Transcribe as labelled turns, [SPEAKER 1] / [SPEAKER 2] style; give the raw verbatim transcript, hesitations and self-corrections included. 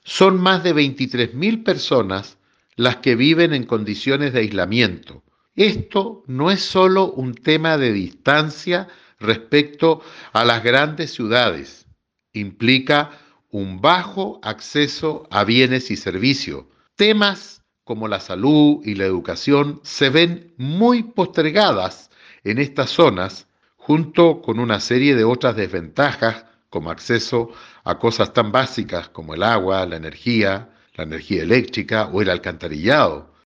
[SPEAKER 1] Son más de veintitrés mil personas las que viven en condiciones de aislamiento. Esto no es solo un tema de distancia respecto a las grandes ciudades, implica un bajo acceso a bienes y servicios. Temas como la salud y la educación se ven muy postergadas en estas zonas, junto con una serie de otras desventajas como acceso a cosas tan básicas como el agua, la energía, la energía eléctrica o el alcantarillado.